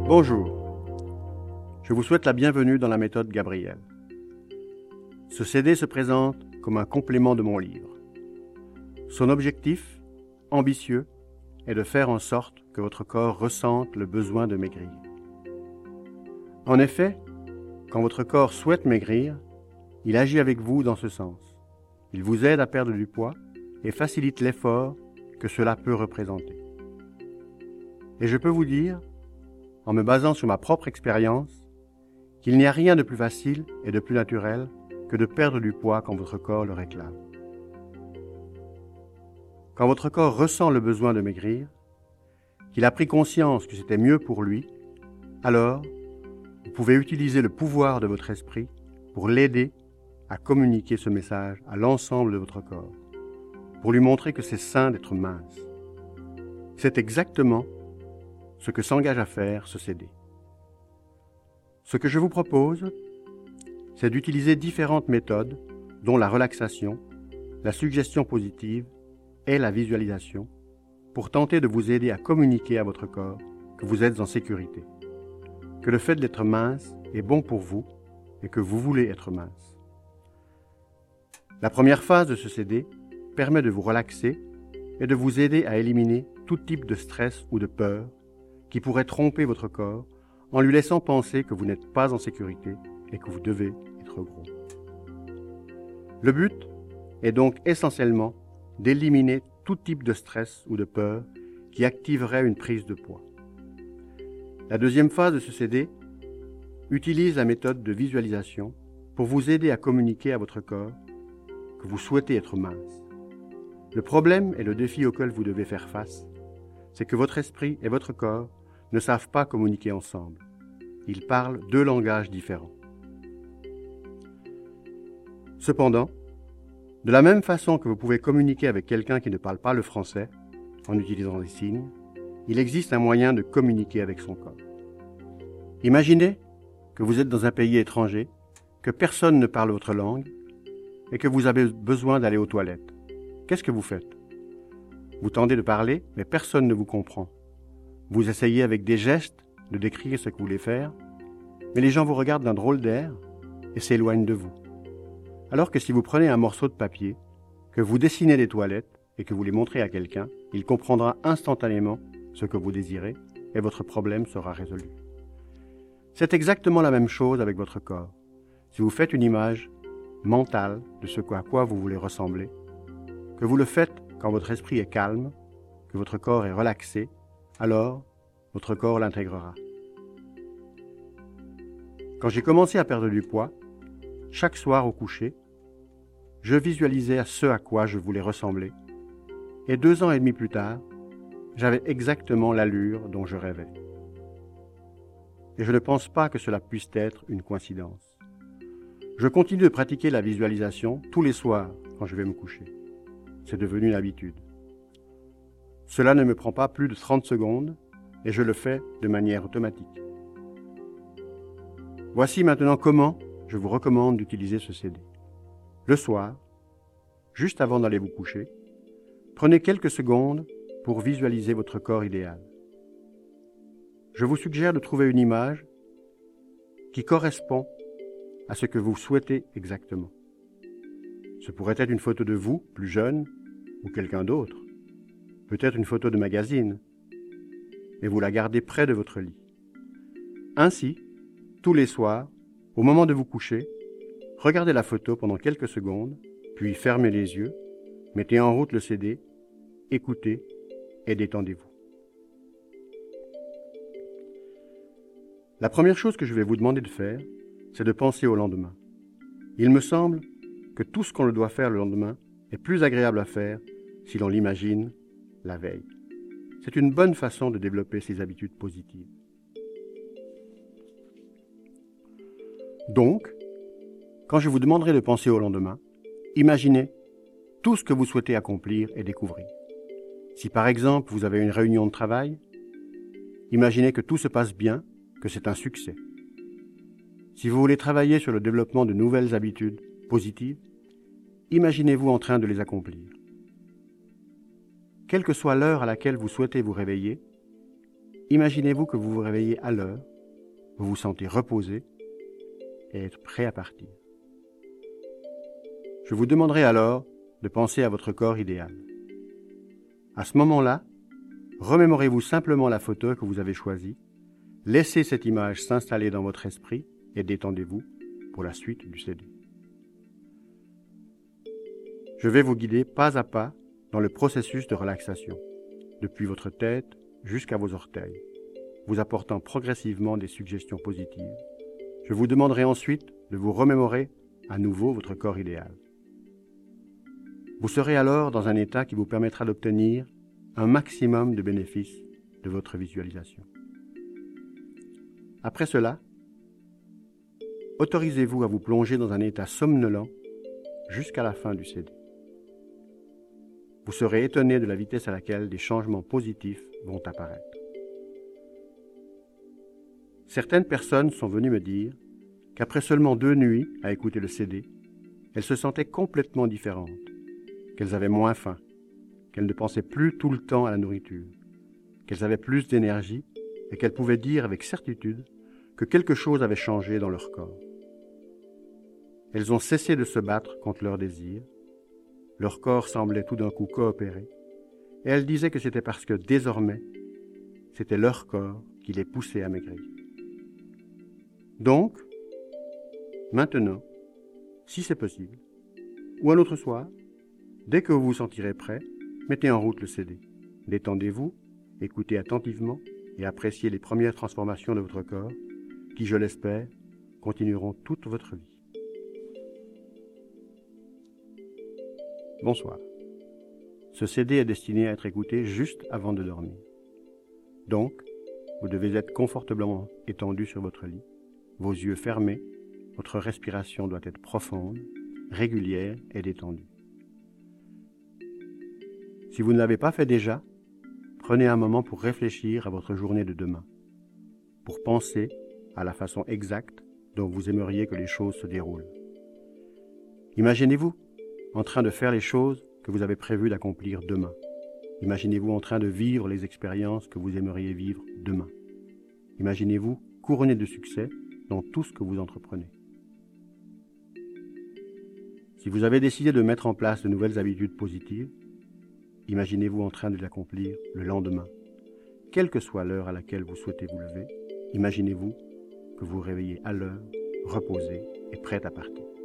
Bonjour, je vous souhaite la bienvenue dans la méthode Gabriel. Ce CD se présente comme un complément de mon livre. Son objectif, ambitieux, est de faire en sorte que votre corps ressente le besoin de maigrir. En effet, quand votre corps souhaite maigrir, il agit avec vous dans ce sens. Il vous aide à perdre du poids et facilite l'effort que cela peut représenter. Et je peux vous dire, en me basant sur ma propre expérience, qu'il n'y a rien de plus facile et de plus naturel que de perdre du poids quand votre corps le réclame. Quand votre corps ressent le besoin de maigrir, qu'il a pris conscience que c'était mieux pour lui, alors vous pouvez utiliser le pouvoir de votre esprit pour l'aider à communiquer ce message à l'ensemble de votre corps, pour lui montrer que c'est sain d'être mince. C'est exactement ce que s'engage à faire ce CD. Ce que je vous propose, c'est d'utiliser différentes méthodes, dont la relaxation, la suggestion positive et la visualisation, pour tenter de vous aider à communiquer à votre corps que vous êtes en sécurité, que le fait d'être mince est bon pour vous et que vous voulez être mince. La première phase de ce CD permet de vous relaxer et de vous aider à éliminer tout type de stress ou de peur qui pourrait tromper votre corps en lui laissant penser que vous n'êtes pas en sécurité et que vous devez être gros. Le but est donc essentiellement d'éliminer tout type de stress ou de peur qui activerait une prise de poids. La deuxième phase de ce CD utilise la méthode de visualisation pour vous aider à communiquer à votre corps que vous souhaitez être mince. Le problème et le défi auquel vous devez faire face, c'est que votre esprit et votre corps ne savent pas communiquer ensemble. Ils parlent deux langages différents. Cependant, de la même façon que vous pouvez communiquer avec quelqu'un qui ne parle pas le français, en utilisant des signes, il existe un moyen de communiquer avec son corps. Imaginez que vous êtes dans un pays étranger, que personne ne parle votre langue et que vous avez besoin d'aller aux toilettes. Qu'est-ce que vous faites? Vous tentez de parler, mais personne ne vous comprend. Vous essayez avec des gestes de décrire ce que vous voulez faire, mais les gens vous regardent d'un drôle d'air et s'éloignent de vous. Alors que si vous prenez un morceau de papier, que vous dessinez des toilettes et que vous les montrez à quelqu'un, il comprendra instantanément ce que vous désirez et votre problème sera résolu. C'est exactement la même chose avec votre corps. Si vous faites une image mentale de ce à quoi vous voulez ressembler, que vous le faites quand votre esprit est calme, que votre corps est relaxé, alors votre corps l'intégrera. Quand j'ai commencé à perdre du poids, chaque soir au coucher, je visualisais ce à quoi je voulais ressembler. Et 2 ans et demi plus tard, j'avais exactement l'allure dont je rêvais. Et je ne pense pas que cela puisse être une coïncidence. Je continue de pratiquer la visualisation tous les soirs quand je vais me coucher. C'est devenu une habitude. Cela ne me prend pas plus de 30 secondes et je le fais de manière automatique. Voici maintenant comment je vous recommande d'utiliser ce CD. Le soir, juste avant d'aller vous coucher, prenez quelques secondes pour visualiser votre corps idéal. Je vous suggère de trouver une image qui correspond à ce que vous souhaitez exactement. Ce pourrait être une photo de vous, plus jeune, ou quelqu'un d'autre. Peut-être une photo de magazine, et vous la gardez près de votre lit. Ainsi, tous les soirs, au moment de vous coucher, regardez la photo pendant quelques secondes, puis fermez les yeux, mettez en route le CD, écoutez et détendez-vous. La première chose que je vais vous demander de faire, c'est de penser au lendemain. Il me semble que tout ce qu'on doit faire le lendemain est plus agréable à faire si l'on l'imagine la veille. C'est une bonne façon de développer ces habitudes positives. Donc, quand je vous demanderai de penser au lendemain, imaginez tout ce que vous souhaitez accomplir et découvrir. Si par exemple vous avez une réunion de travail, imaginez que tout se passe bien, que c'est un succès. Si vous voulez travailler sur le développement de nouvelles habitudes positives, imaginez-vous en train de les accomplir. Quelle que soit l'heure à laquelle vous souhaitez vous réveiller, Imaginez-vous que vous vous réveillez à l'heure, vous vous sentez reposé et être prêt à partir. Je vous demanderai alors de penser à votre corps idéal. À ce moment-là, remémorez-vous simplement la photo que vous avez choisie, laissez cette image s'installer dans votre esprit et détendez-vous pour la suite du CD. Je vais vous guider pas à pas dans le processus de relaxation, depuis votre tête jusqu'à vos orteils, vous apportant progressivement des suggestions positives. Je vous demanderai ensuite de vous remémorer à nouveau votre corps idéal. Vous serez alors dans un état qui vous permettra d'obtenir un maximum de bénéfices de votre visualisation. Après cela, autorisez-vous à vous plonger dans un état somnolent jusqu'à la fin du CD. Vous serez étonné de la vitesse à laquelle des changements positifs vont apparaître. Certaines personnes sont venues me dire qu'après seulement 2 nuits à écouter le CD, elles se sentaient complètement différentes, qu'elles avaient moins faim, qu'elles ne pensaient plus tout le temps à la nourriture, qu'elles avaient plus d'énergie et qu'elles pouvaient dire avec certitude que quelque chose avait changé dans leur corps. Elles ont cessé de se battre contre leurs désirs, leur corps semblait tout d'un coup coopérer, et elles disaient que c'était parce que désormais, c'était leur corps qui les poussait à maigrir. Donc, maintenant, si c'est possible, ou un autre soir, dès que vous vous sentirez prêt, mettez en route le CD. Détendez-vous, écoutez attentivement et appréciez les premières transformations de votre corps qui, je l'espère, continueront toute votre vie. Bonsoir. Ce CD est destiné à être écouté juste avant de dormir. Donc, vous devez être confortablement étendu sur votre lit, vos yeux fermés, votre respiration doit être profonde, régulière et détendue. Si vous ne l'avez pas fait déjà, prenez un moment pour réfléchir à votre journée de demain, pour penser à la façon exacte dont vous aimeriez que les choses se déroulent. Imaginez-vous en train de faire les choses que vous avez prévu d'accomplir demain. Imaginez-vous en train de vivre les expériences que vous aimeriez vivre demain. Imaginez-vous couronné de succès dans tout ce que vous entreprenez. Si vous avez décidé de mettre en place de nouvelles habitudes positives, imaginez-vous en train de l'accomplir le lendemain. Quelle que soit l'heure à laquelle vous souhaitez vous lever, imaginez-vous que vous vous réveillez à l'heure, reposé et prêt à partir.